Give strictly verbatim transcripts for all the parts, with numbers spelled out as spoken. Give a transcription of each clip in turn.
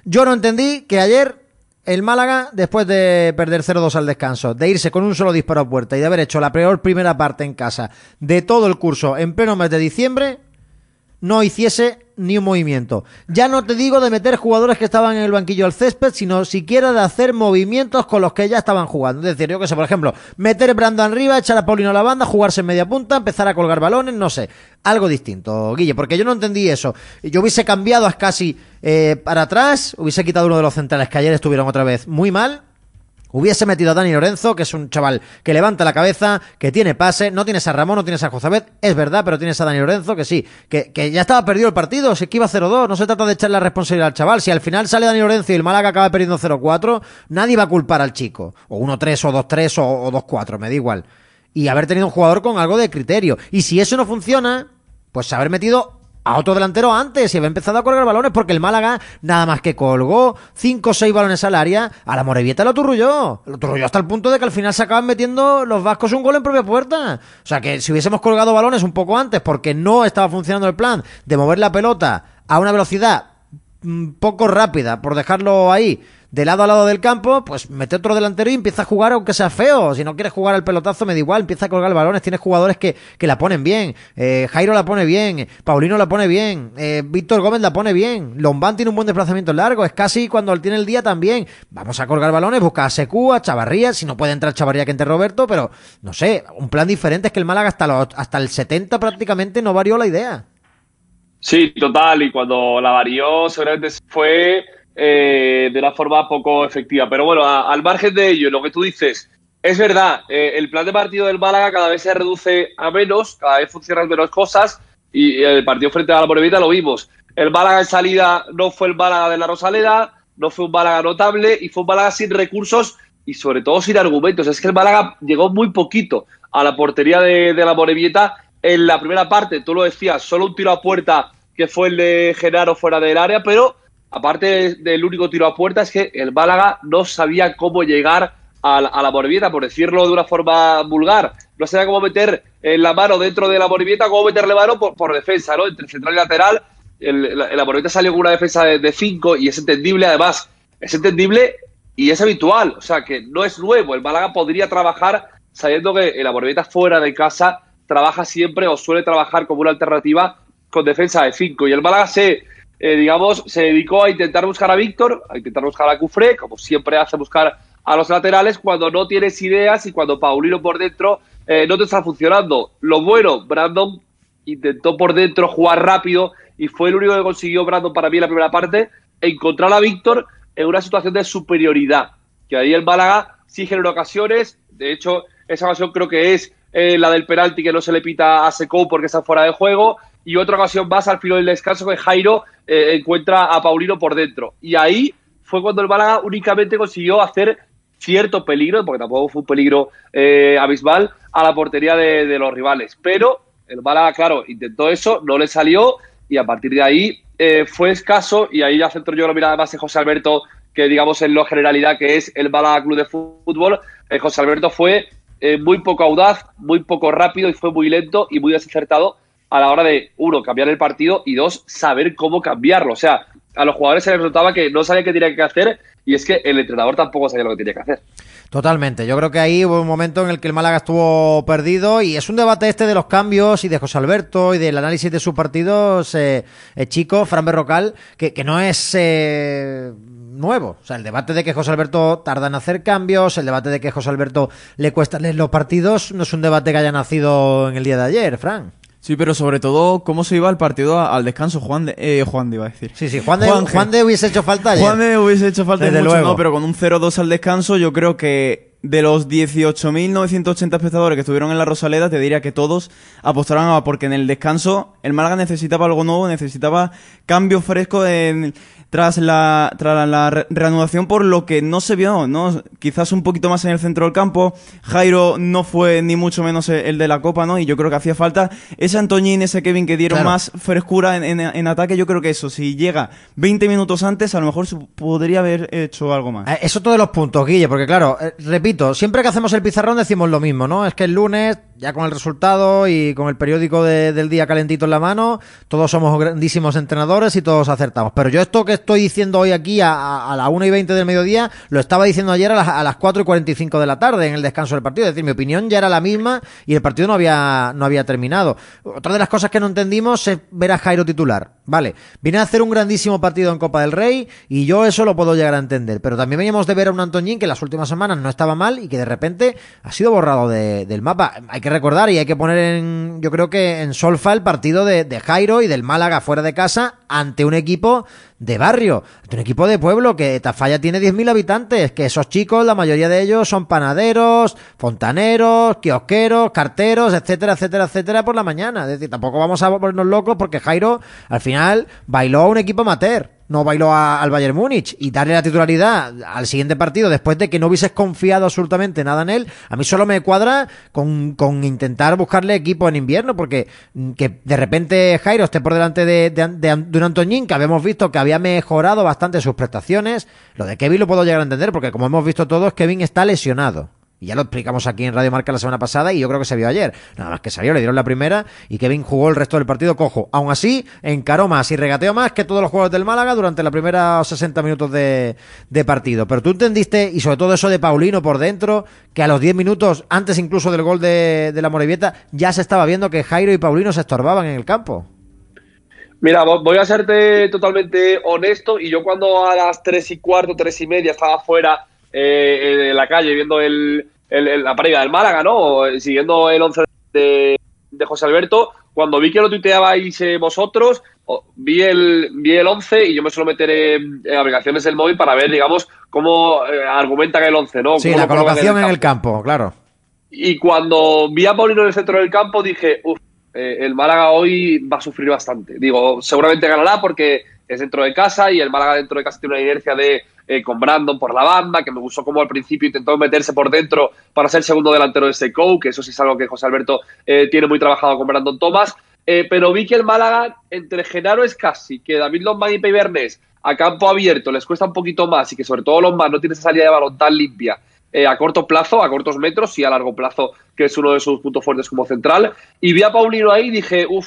Yo no entendí que ayer el Málaga, después de perder cero dos al descanso, de irse con un solo disparo a puerta y de haber hecho la peor primera parte en casa de todo el curso en pleno mes de diciembre, no hiciese ni un movimiento. Ya no te digo de meter jugadores que estaban en el banquillo al césped, sino siquiera de hacer movimientos con los que ya estaban jugando. Es decir, yo que sé, por ejemplo, meter Brandon arriba, echar a Paulino a la banda, jugarse en media punta, empezar a colgar balones, no sé. Algo distinto, Guille, porque yo no entendí eso. Yo hubiese cambiado a casi eh, para atrás, hubiese quitado uno de los centrales que ayer estuvieron otra vez muy mal. Hubiese metido a Dani Lorenzo, que es un chaval que levanta la cabeza, que tiene pase, no tienes a Ramón, no tienes a Jozabet, es verdad, pero tienes a Dani Lorenzo, que sí, que, que ya estaba perdido el partido, si es que iba cero dos, no se trata de echarle la responsabilidad al chaval, si al final sale Dani Lorenzo y el Málaga acaba perdiendo cero cuatro, nadie va a culpar al chico, o uno tres, o dos tres, o, o dos cuatro, me da igual, y haber tenido un jugador con algo de criterio, y si eso no funciona, pues haber metido a otro delantero antes y había empezado a colgar balones, porque el Málaga nada más que colgó cinco o seis balones al área, a la Morevieta lo aturrulló, lo aturrulló hasta el punto de que al final se acaban metiendo los vascos un gol en propia puerta. O sea que si hubiésemos colgado balones un poco antes, porque no estaba funcionando el plan de mover la pelota a una velocidad un poco rápida, por dejarlo ahí de lado a lado del campo, pues mete otro delantero y empieza a jugar aunque sea feo. Si no quieres jugar al pelotazo, me da igual, empieza a colgar balones. Tienes jugadores que, que la ponen bien. Eh, Jairo la pone bien, Paulino la pone bien, eh, Víctor Gómez la pone bien, Lombán tiene un buen desplazamiento largo, es casi cuando tiene el día también. Vamos a colgar balones, busca a Secu, a Chavarría, si no puede entrar Chavarría que entre Roberto, pero no sé, un plan diferente. Es que el Málaga hasta, los, hasta el setenta prácticamente no varió la idea. Sí, total, y cuando la varió seguramente fue eh, de una forma poco efectiva. Pero bueno, a, al margen de ello, lo que tú dices, es verdad, eh, el plan de partido del Málaga cada vez se reduce a menos, cada vez funcionan menos cosas, y el partido frente a la Morevieta lo vimos. El Málaga en salida no fue el Málaga de la Rosaleda, no fue un Málaga notable, y fue un Málaga sin recursos y sobre todo sin argumentos. Es que el Málaga llegó muy poquito a la portería de, de la Morevieta. En la primera parte, tú lo decías, solo un tiro a puerta que fue el de Genaro fuera del área, pero aparte del único tiro a puerta es que el Málaga no sabía cómo llegar a la, a la Morevieta, por decirlo de una forma vulgar. No sabía cómo meter la mano dentro de la Morevieta, cómo meterle mano por, por defensa, ¿no? Entre central y lateral. El, la, la Morevieta salió con una defensa de cinco y es entendible, además, es entendible y es habitual. O sea, que no es nuevo. El Málaga podría trabajar sabiendo que la Morevieta fuera de casa trabaja siempre o suele trabajar como una alternativa con defensa de cinco. Y el Málaga se, eh, digamos, se dedicó a intentar buscar a Víctor, a intentar buscar a Cufré, como siempre hace buscar a los laterales cuando no tienes ideas y cuando Paulino por dentro eh, no te está funcionando. Lo bueno, Brandon intentó por dentro jugar rápido y fue el único que consiguió, Brandon, para mí en la primera parte, encontrar a Víctor en una situación de superioridad, que ahí el Málaga sí generó ocasiones. De hecho, esa ocasión creo que es Eh, la del penalti que no se le pita a Secou porque está fuera de juego, y otra ocasión más al final del descanso que Jairo eh, encuentra a Paulino por dentro, y ahí fue cuando el Málaga únicamente consiguió hacer cierto peligro, porque tampoco fue un peligro eh, abismal, a la portería de, de los rivales, pero el Málaga, claro, intentó eso, no le salió, y a partir de ahí eh, fue escaso, y ahí ya centro yo la mirada más en José Alberto, que digamos en la generalidad que es el Málaga Club de Fútbol. eh, José Alberto fue Eh, muy poco audaz, muy poco rápido y fue muy lento y muy desacertado a la hora de, uno, cambiar el partido y dos, saber cómo cambiarlo. O sea, a los jugadores se les notaba que no sabían qué tenía que hacer y es que el entrenador tampoco sabía lo que tenía que hacer. Totalmente, yo creo que ahí hubo un momento en el que el Málaga estuvo perdido y es un debate este de los cambios y de José Alberto y del análisis de sus partidos, eh, eh, chico, Fran Berrocal, que, que no es eh, nuevo. O sea, el debate de que José Alberto tarda en hacer cambios, el debate de que José Alberto le cuesta leer los partidos, no es un debate que haya nacido en el día de ayer, Fran. Sí, pero sobre todo, ¿cómo se iba el partido al descanso? Juan de, eh, Juan de iba a decir. Sí, sí, Juan de, Juan, Juan de hubiese hecho falta ayer. Juan de hubiese hecho falta Desde mucho, luego. no, pero con un cero dos al descanso, yo creo que de los dieciocho mil novecientos ochenta espectadores que estuvieron en la Rosaleda, te diría que todos apostaron a, porque en el descanso el Málaga necesitaba algo nuevo, necesitaba cambio fresco en... Tras la, tras la re- reanudación, por lo que no se vio, ¿no? Quizás un poquito más en el centro del campo. Jairo no fue ni mucho menos el de la Copa, ¿no? Y yo creo que hacía falta ese Antoñín, ese Kevin que dieron claro. más frescura en, en, en ataque. Yo creo que eso, si llega veinte minutos antes, a lo mejor se podría haber hecho algo más. Eso todos los puntos, Guille, porque claro, eh, repito, siempre que hacemos el pizarrón decimos lo mismo, ¿no? Es que el lunes ya con el resultado y con el periódico de, del día calentito en la mano, todos somos grandísimos entrenadores y todos acertamos. Pero yo esto que estoy diciendo hoy aquí a, a, a las una y veinte del mediodía, lo estaba diciendo ayer a las, a las cuatro y cuarenta y cinco de la tarde en el descanso del partido. Es decir, mi opinión ya era la misma y el partido no había, no había terminado. Otra de las cosas que no entendimos es ver a Jairo titular. Vale, viene a hacer un grandísimo partido en Copa del Rey y yo eso lo puedo llegar a entender. Pero también veníamos de ver a un Antoñín que en las últimas semanas no estaba mal y que de repente ha sido borrado de, del mapa. Hay que recordar y hay que poner en, yo creo que en solfa el partido de, de Jairo y del Málaga fuera de casa ante un equipo de barrio, ante un equipo de pueblo, que Tafalla tiene diez mil habitantes, que esos chicos, la mayoría de ellos son panaderos, fontaneros, kiosqueros, carteros, etcétera, etcétera, etcétera, por la mañana. Es decir, tampoco vamos a volvernos locos porque Jairo al final bailó a un equipo amateur, no bailó a, al Bayern Múnich, y darle la titularidad al siguiente partido después de que no hubieses confiado absolutamente nada en él, a mí solo me cuadra con, con intentar buscarle equipo en invierno, porque que de repente Jairo esté por delante de, de, de, de un Antoñín que habíamos visto que había mejorado bastante sus prestaciones. Lo de Kevin lo puedo llegar a entender porque como hemos visto todos, Kevin está lesionado. Y ya lo explicamos aquí en Radio Marca la semana pasada y yo creo que se vio ayer. Nada más que salió, le dieron la primera y Kevin jugó el resto del partido cojo. Aún así, encaró más y regateó más que todos los jugadores del Málaga durante la primera sesenta minutos de, de partido. Pero tú entendiste, y sobre todo eso de Paulino por dentro, que a los diez minutos, antes incluso del gol de, de la Morevieta, ya se estaba viendo que Jairo y Paulino se estorbaban en el campo. Mira, voy a serte totalmente honesto, y yo cuando a las tres y cuarto, tres y media estaba fuera eh, en la calle viendo el, el, el, la previa del Málaga, ¿no? Siguiendo el once de, de José Alberto, cuando vi que lo tuiteabais eh, vosotros, vi el vi el once y yo me suelo meter en, en aplicaciones del móvil para ver, digamos, cómo eh, argumentan el once, ¿no? Sí, la colocación en el campo, claro. Y cuando vi a Paulino en el centro del campo dije, uff, eh, el Málaga hoy va a sufrir bastante. Digo, seguramente ganará porque es dentro de casa y el Málaga dentro de casa tiene una inercia de eh, con Brandon por la banda, que me gustó como al principio intentó meterse por dentro para ser segundo delantero de Sekou, que eso sí es algo que José Alberto eh, tiene muy trabajado con Brandon Thomas. Eh, pero vi que el Málaga, entre Genaro Escasi, que David Lombán y Pei Bernés, a campo abierto les cuesta un poquito más y que sobre todo Lombán no tiene esa salida de balón tan limpia eh, a corto plazo, a cortos metros, y a largo plazo, que es uno de sus puntos fuertes como central. Y vi a Paulino ahí y dije, uff,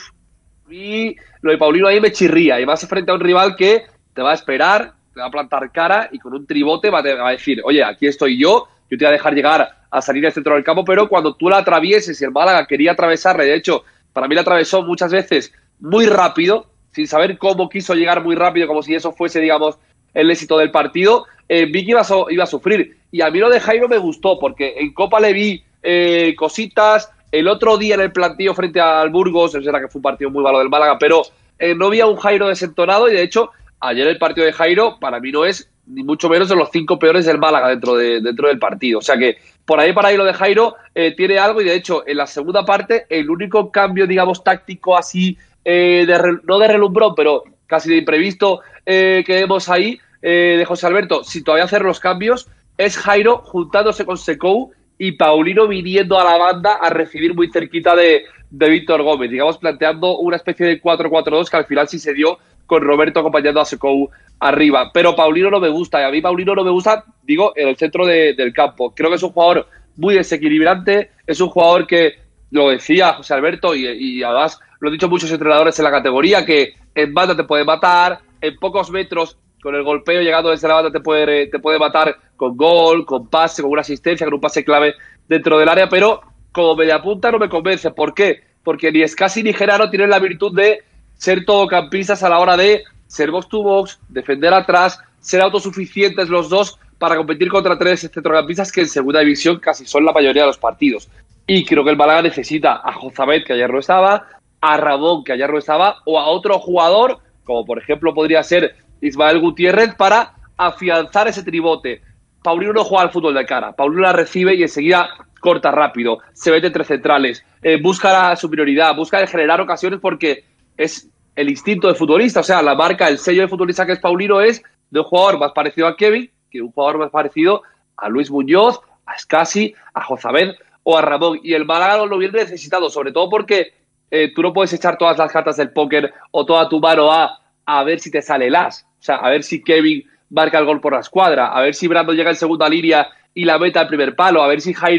vi lo de Paulino ahí me chirría, y más frente a un rival que te va a esperar, te va a plantar cara y con un tribote va a decir, oye, aquí estoy yo, yo te voy a dejar llegar a salir del centro del campo, pero cuando tú la atravieses, y el Málaga quería atravesarla, y de hecho, para mí la atravesó muchas veces muy rápido, sin saber cómo quiso llegar muy rápido, como si eso fuese, digamos, el éxito del partido, eh, vi que iba a, so, iba a sufrir. Y a mí lo de Jairo me gustó, porque en Copa le vi eh, cositas. El otro día en el plantillo frente al Burgos, es verdad que fue un partido muy malo del Málaga, pero eh, no vi a un Jairo desentonado, y de hecho, ayer el partido de Jairo para mí no es ni mucho menos de los cinco peores del Málaga dentro, de, dentro del partido. O sea que por ahí para ahí lo de Jairo eh, tiene algo, y de hecho en la segunda parte el único cambio, digamos, táctico así, eh, de re, no de relumbrón, pero casi de imprevisto eh, que vemos ahí eh, de José Alberto, sin todavía hacer los cambios, es Jairo juntándose con Sekou y Paulino viniendo a la banda a recibir muy cerquita de, de Víctor Gómez, digamos, planteando una especie de cuatro cuatro dos que al final sí se dio con Roberto acompañando a Sekou arriba. Pero Paulino no me gusta, y a mí Paulino no me gusta, digo, en el centro de, del campo. Creo que es un jugador muy desequilibrante, es un jugador que, lo decía José Alberto, y, y además lo han dicho muchos entrenadores en la categoría, que en banda te puede matar, en pocos metros, con el golpeo llegando desde la banda te puede, te puede matar con gol, con pase, con una asistencia, con un pase clave dentro del área, pero como mediapunta no me convence. ¿Por qué? Porque ni Escasi ni Genaro tienen la virtud de ser todocampistas a la hora de ser box to box, defender atrás, ser autosuficientes los dos para competir contra tres centrocampistas que en segunda división casi son la mayoría de los partidos. Y creo que el Málaga necesita a Jozabet, que ayer no estaba, a Ramón, que ayer no estaba, o a otro jugador, como por ejemplo podría ser Ismael Gutiérrez, para afianzar ese tribote. Paulino no juega al fútbol de cara, Paulino la recibe y enseguida corta rápido, se mete entre centrales, eh, busca la superioridad, busca generar ocasiones porque es el instinto de futbolista, o sea, la marca, el sello de futbolista que es Paulino es de un jugador más parecido a Kevin que un jugador más parecido a Luis Muñoz, a Escasi, a Jozabet o a Ramón. Y el Málaga lo hubiera necesitado, sobre todo porque eh, tú no puedes echar todas las cartas del póker o toda tu mano a, a ver si te sale el as, o sea, a ver si Kevin marca el gol por la escuadra, a ver si Brandon llega en segunda línea y la meta al primer palo, a ver si Jairo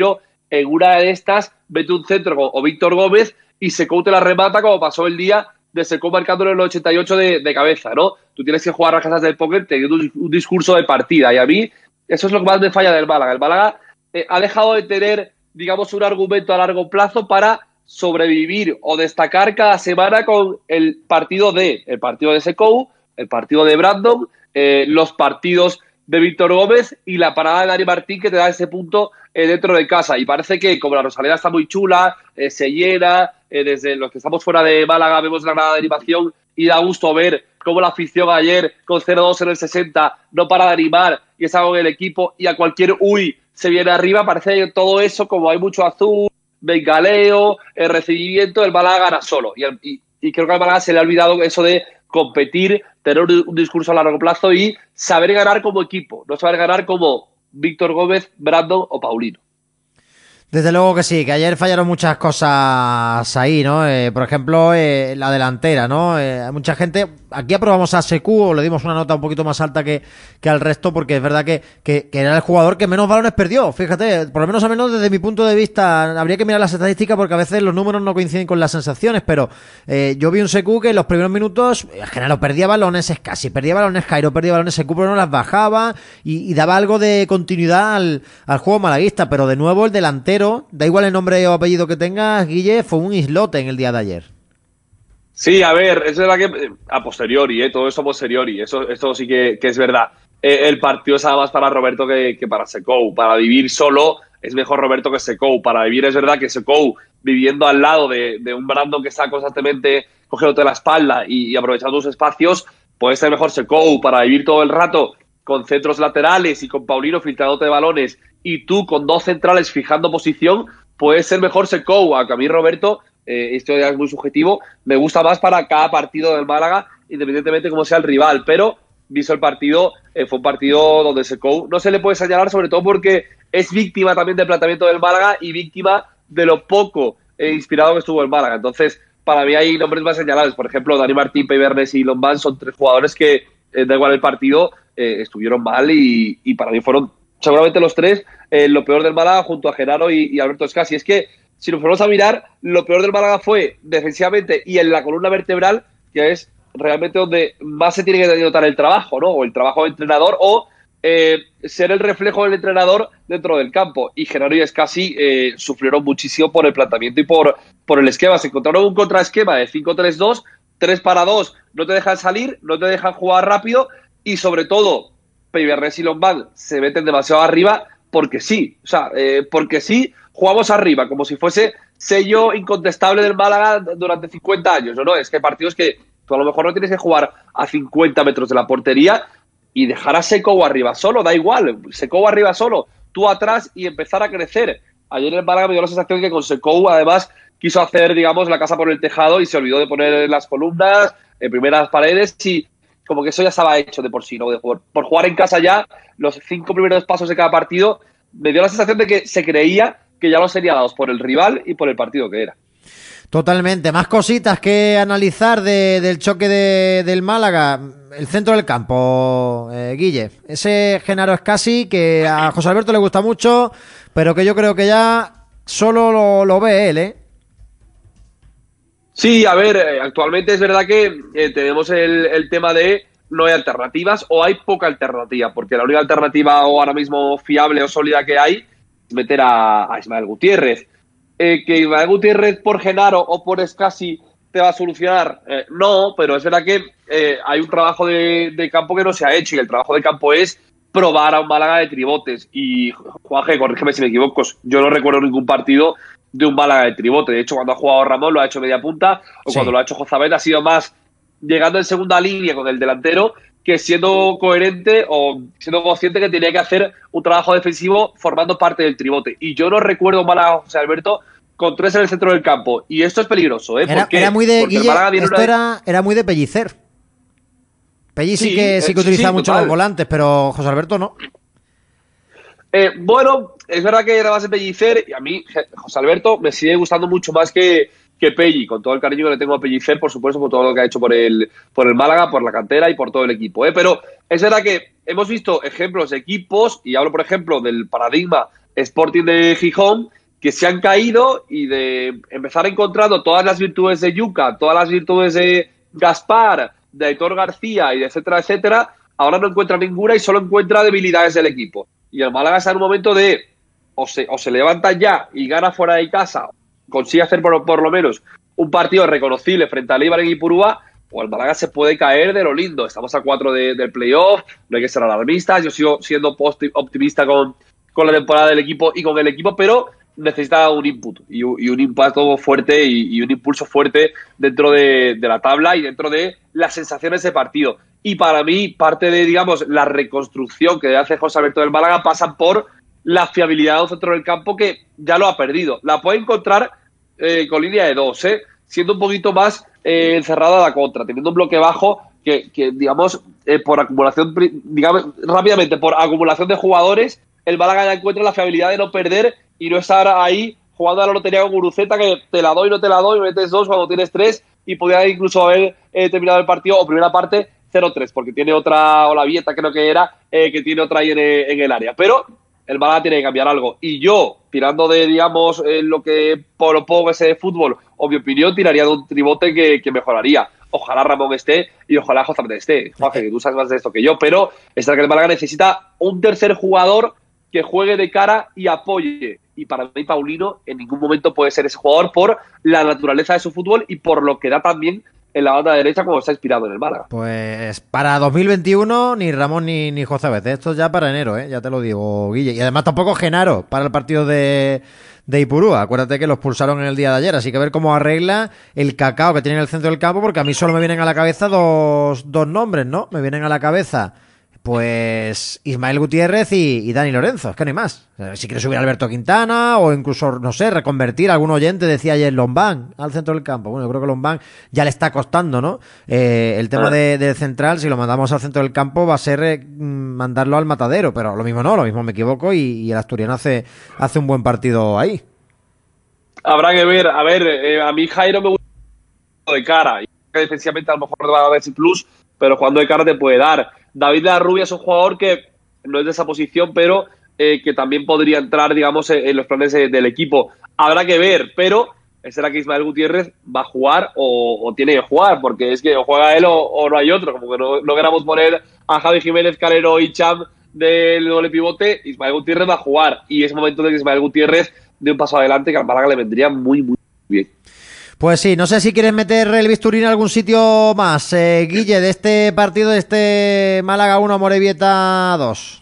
en una de estas mete un centro o, o Víctor Gómez y Secou te la remata como pasó el día de Secou marcándolo en el ochenta y ocho de, de cabeza, ¿no? Tú tienes que jugar las casas del póker teniendo un, un discurso de partida, y a mí eso es lo que más me falla del Málaga. El Málaga eh, ha dejado de tener, digamos, un argumento a largo plazo para sobrevivir o destacar cada semana con el partido de el partido de Secou, el partido de Brandon, eh, los partidos de Víctor Gómez y la parada de Dani Martín, que te da ese punto eh, dentro de casa. Y parece que como la Rosaleda está muy chula, eh, se llena, eh, desde los que estamos fuera de Málaga vemos la grada de animación y da gusto ver cómo la afición ayer con cero dos en el sesenta no para de animar y está con el equipo, y a cualquier uy se viene arriba. Parece que todo eso, como hay mucho azul, bengaleo, el recibimiento, el Málaga gana solo. Y, el, y, y creo que al Málaga se le ha olvidado eso de competir, tener un, un discurso a largo plazo y saber ganar como equipo, no saber ganar como Víctor Gómez, Brandon o Paulino. Desde luego que sí, que ayer fallaron muchas cosas ahí, ¿no? Eh, por ejemplo, eh, la delantera, ¿no? Eh, mucha gente, aquí aprobamos a Sekou, le dimos una nota un poquito más alta que, que al resto, porque es verdad que, que, que era el jugador que menos balones perdió, fíjate, por lo menos a menos desde mi punto de vista, habría que mirar las estadísticas porque a veces los números no coinciden con las sensaciones, pero eh, yo vi un Sekou que en los primeros minutos, en general, perdía balones, es casi, perdía balones Jairo, perdía balones Sekou, pero no las bajaba y, y daba algo de continuidad al, al juego malaguista, pero de nuevo el delantero, da igual el nombre o apellido que tengas, Guille, fue un islote en el día de ayer. Sí, a ver, es verdad que a posteriori, ¿eh? Todo esto a posteriori, eso, esto sí que, que es verdad. Eh, el partido es más para Roberto que, que para Secou. Para vivir solo es mejor Roberto que Secou. Para vivir es verdad que Secou, viviendo al lado de, de un Brandon que está constantemente cogiéndote la espalda y, y aprovechando sus espacios, puede ser mejor Secou. Para vivir todo el rato con centros laterales y con Paulino filtrándote balones y tú con dos centrales fijando posición, puede ser mejor Secou. A mí Roberto, eh, esto ya es muy subjetivo, me gusta más para cada partido del Málaga, independientemente de cómo sea el rival, pero visto el partido, eh, fue un partido donde Secou no se le puede señalar, sobre todo porque es víctima también del planteamiento del Málaga y víctima de lo poco eh, inspirado que estuvo el Málaga. Entonces, para mí hay nombres más señalables. Por ejemplo, Dani Martín, Peibernes y Lombán son tres jugadores que, eh, da igual el partido, eh, estuvieron mal y, y para mí fueron seguramente los tres eh, lo peor del Málaga junto a Genaro y, y Alberto Escasi. Es que, si nos ponemos a mirar, lo peor del Málaga fue defensivamente y en la columna vertebral, que es realmente donde más se tiene que notar el trabajo, ¿no? O el trabajo del entrenador o eh, ser el reflejo del entrenador dentro del campo. Y Genaro y Escasi eh, sufrieron muchísimo por el planteamiento y por, por el esquema. Se encontraron un contraesquema de cinco tres dos, tres para dos, no te dejan salir, no te dejan jugar rápido y sobre todo Peibernes y Lombán se meten demasiado arriba porque sí, o sea, eh, porque sí, jugamos arriba, como si fuese sello incontestable del Málaga durante cincuenta años, ¿o no? Es que hay partidos que tú a lo mejor no tienes que jugar a cincuenta metros de la portería y dejar a Secou arriba solo, da igual, Secou arriba solo, tú atrás y empezar a crecer. Ayer el Málaga me dio la sensación que con Secou además quiso hacer, digamos, la casa por el tejado y se olvidó de poner las columnas, en primeras paredes y como que eso ya estaba hecho de por sí, ¿no? De por, por jugar en casa ya, los cinco primeros pasos de cada partido, me dio la sensación de que se creía que ya los sería dados por el rival y por el partido que era. Totalmente. Más cositas que analizar de, del choque de, del Málaga. El centro del campo, eh, Guille. Ese Genaro Escasi que a José Alberto le gusta mucho, pero que yo creo que ya solo lo, lo ve él, ¿eh? Sí, a ver, actualmente es verdad que eh, tenemos el, el tema de no hay alternativas o hay poca alternativa, porque la única alternativa o ahora mismo fiable o sólida que hay es meter a, a Ismael Gutiérrez. Eh, que Ismael Gutiérrez por Genaro o por Escasi te va a solucionar, eh, no, pero es verdad que eh, hay un trabajo de, de campo que no se ha hecho y el trabajo de campo es probar a un Málaga de tribotes. Y Juanje, corrígeme si me equivoco, yo no recuerdo ningún partido de un Málaga de tribote. De hecho, cuando ha jugado Ramón lo ha hecho media punta o sí. Cuando lo ha hecho Jozabet ha sido más llegando en segunda línea con el delantero que siendo coherente o siendo consciente que tenía que hacer un trabajo defensivo formando parte del tribote. Y yo no recuerdo un Málaga, José Alberto, con tres en el centro del campo. Y esto es peligroso, ¿eh? Era, era muy de Guille, esto una... era, era muy de Pellicer. Pellicer sí, sí que, sí que sí, utilizaba sí, mucho total. Los volantes, pero José Alberto no. Eh, bueno, es verdad que era más de Pellicer y a mí José Alberto me sigue gustando mucho más que, que Pelli, con todo el cariño que le tengo a Pellicer, por supuesto, por todo lo que ha hecho por el, por el Málaga, por la cantera y por todo el equipo, ¿eh? Pero es verdad que hemos visto ejemplos de equipos, y hablo por ejemplo del paradigma Sporting de Gijón, que se han caído y de empezar encontrando todas las virtudes de Yuka, todas las virtudes de Gaspar, de Aitor García y de etcétera, etcétera, ahora no encuentra ninguna y solo encuentra debilidades del equipo. Y el Málaga está en un momento de o se, o se levanta ya y gana fuera de casa, consigue hacer por, por lo menos un partido reconocible frente al Eibar y Ipurúa, o el Málaga se puede caer de lo lindo. Estamos a cuatro de, del playoff, no hay que ser alarmistas, yo sigo siendo optimista con, con la temporada del equipo y con el equipo, pero necesita un input y un, y un impacto fuerte y, y un impulso fuerte dentro de, de la tabla y dentro de las sensaciones de partido. Y para mí, parte de, digamos, la reconstrucción que hace José Alberto del Málaga pasa por la fiabilidad de un centro del campo que ya lo ha perdido. La puede encontrar eh, con línea de dos, ¿eh? siendo un poquito más eh, encerrada a la contra, teniendo un bloque bajo que, que digamos, eh, por acumulación, digamos, rápidamente, por acumulación de jugadores, el Málaga ya encuentra la fiabilidad de no perder y no estar ahí jugando a la lotería con Guruceta, que te la doy, no te la doy, metes dos cuando tienes tres, y podría incluso haber eh, terminado el partido, o primera parte, cero tres, porque tiene otra, o la Vieta creo que era, eh, que tiene otra ahí en, en el área. Pero el Málaga tiene que cambiar algo. Y yo, tirando de, digamos, eh, lo que por poco ese de fútbol, o mi opinión, tiraría de un tribote que, que mejoraría. Ojalá Ramón esté y ojalá José también esté. Juanje, que tú sabes más de esto que yo, pero es que el Málaga necesita un tercer jugador que juegue de cara y apoye. Y para mí, Paulino en ningún momento puede ser ese jugador por la naturaleza de su fútbol y por lo que da también en la banda derecha como está inspirado en el Málaga. Pues para dos mil veintiuno ni Ramón ni, ni José Vez. Esto ya para enero, ¿eh? Ya te lo digo, Guille. Y además tampoco Genaro para el partido de, de Ipurúa. Acuérdate que los pulsaron en el día de ayer. Así que a ver cómo arregla el cacao que tiene en el centro del campo, porque a mí solo me vienen a la cabeza dos, dos nombres, ¿no? Me vienen a la cabeza pues Ismael Gutiérrez y, y Dani Lorenzo, es que no hay más. Si quieres subir a Alberto Quintana o incluso, no sé, reconvertir, algún oyente decía ayer Lombán al centro del campo. Bueno, yo creo que Lombán ya le está costando, ¿no? Eh, el tema de, de central, si lo mandamos al centro del campo va a ser eh, mandarlo al matadero, pero lo mismo no, lo mismo me equivoco y, y el asturiano hace, hace un buen partido ahí. Habrá que ver, a ver, eh, a mí Jairo me gusta de cara, y defensivamente a lo mejor no va a dar ese plus, pero cuando de cara te puede dar. David de la Rubia es un jugador que no es de esa posición, pero eh, que también podría entrar, digamos, en, en los planes de, del equipo. Habrá que ver, pero será que Ismael Gutiérrez va a jugar o, o tiene que jugar, porque es que o juega él o, o no hay otro. Como que no, no queramos poner a Javi Jiménez, Calero y Cham del doble pivote, Ismael Gutiérrez va a jugar. Y es momento de que Ismael Gutiérrez dé un paso adelante, que al Málaga le vendría muy, muy bien. Pues sí, no sé si quieres meter el bisturí en algún sitio más, eh, Guille, de este partido, de este Málaga uno, Morevieta dos.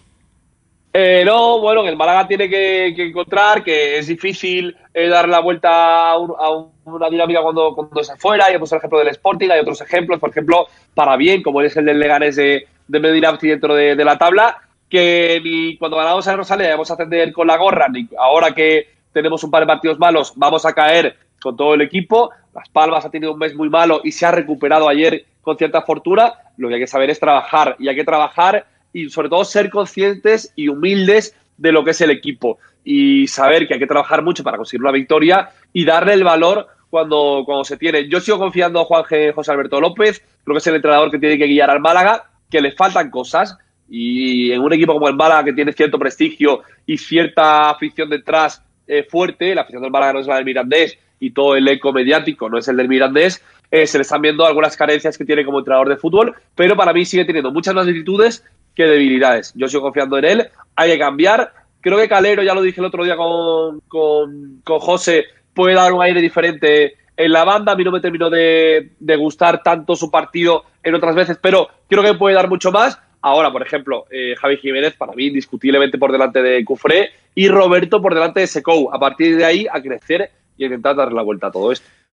Eh, no, bueno, que el Málaga tiene que, que encontrar, que es difícil eh, dar la vuelta a, un, a una dinámica cuando, cuando es afuera. Hay otros ejemplos del Sporting, hay otros ejemplos, por ejemplo, para bien, como es el del Leganés de, de Medina dentro de, de la tabla, que ni cuando ganamos a Rosaleda vamos a ascender con la gorra, ni ahora que tenemos un par de partidos malos vamos a caer con todo el equipo. Las Palmas ha tenido un mes muy malo y se ha recuperado ayer con cierta fortuna. Lo que hay que saber es trabajar, y hay que trabajar y sobre todo ser conscientes y humildes de lo que es el equipo y saber que hay que trabajar mucho para conseguir una victoria y darle el valor cuando, cuando se tiene. Yo sigo confiando en Juan G. José Alberto López, creo que es el entrenador que tiene que guiar al Málaga, que le faltan cosas, y en un equipo como el Málaga, que tiene cierto prestigio y cierta afición detrás eh, fuerte, la afición del Málaga no es la del Mirandés y todo el eco mediático no es el del Mirandés, eh, se le están viendo algunas carencias que tiene como entrenador de fútbol, pero para mí sigue teniendo muchas más virtudes que debilidades. Yo sigo confiando en él, hay que cambiar. Creo que Calero, ya lo dije el otro día con, con, con José, puede dar un aire diferente en la banda. A mí no me terminó de, de gustar tanto su partido en otras veces, pero creo que puede dar mucho más. Ahora, por ejemplo, eh, Javi Jiménez, para mí, indiscutiblemente por delante de Cufré, y Roberto por delante de Secou. A partir de ahí, a crecer y a intentar darle la vuelta a todo esto.